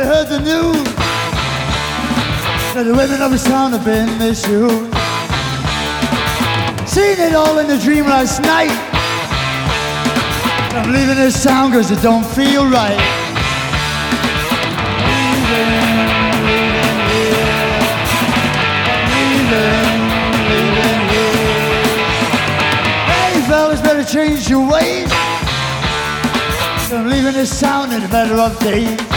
I heard the news that the women of this town have been misused. Seen it all in a dream last night. I'm leaving this town cause it don't feel right. Leaving here. Hey fellas, better change your ways. I'm leaving this town in the better of days.